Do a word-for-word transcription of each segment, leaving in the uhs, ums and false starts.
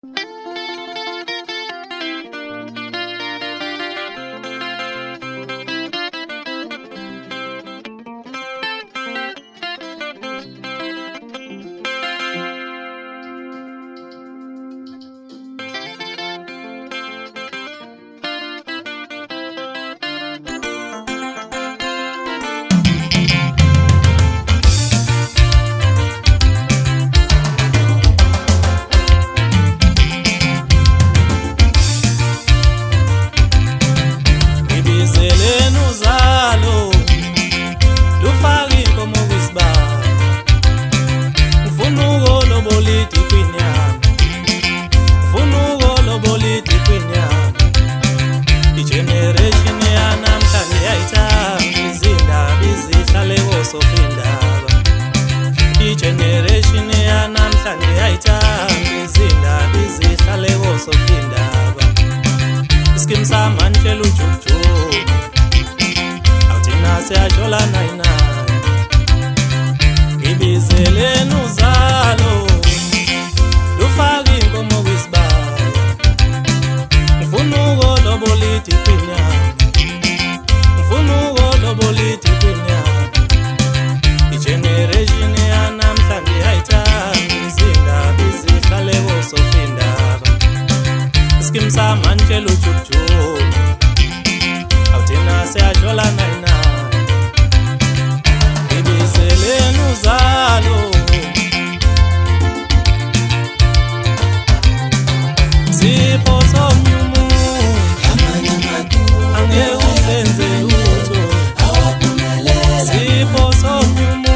Generation yanamhlanje ayithanda izindaba izihlale kosofindaba iskim samanje lujuju awuthina siyajola nayina ibizeleni uzalo lufaka inkomo kwisibaya ngifuna ukoloboliti kwinyama ngifuna ukoloboliti kwinyama igeneration yanamhlanje ayithanda izindaba izihlale kosofindaba iskim samanje lujuju awuthina siyajola nayina ibizeleni uzalo sipho somnyumu angeke usenze lutho sipho somnyumu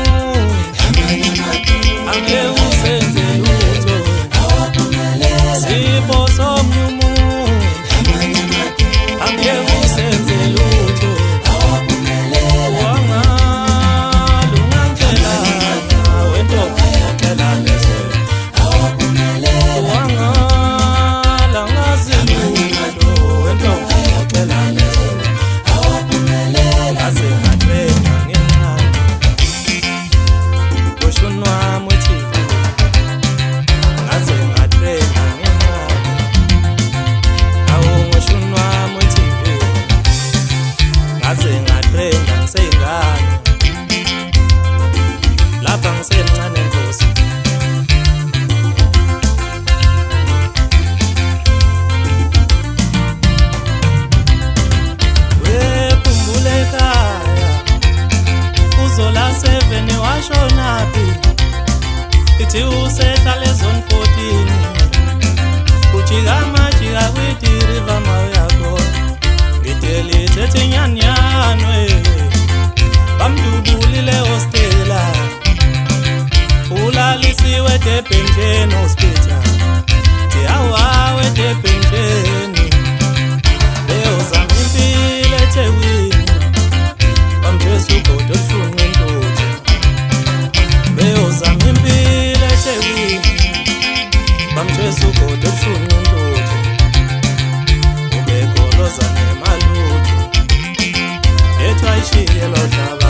angeke usenze lutho sipho somnyumu angeke usenze lutho ithi usehlale zone fourteen ujika majika kwithi river mawuyakho ngideli thethe nyanyanwe bamdubulile hostela ulalisiwe Durban hospital tiawawe Durban leo zamimpile eThekwini bamjesu kodwa ufuna indoda leo zamimpile eThekwini bamjesu kodwa ufuna indoda ubekoloza nemalutho ethwa ishiye lo dlaba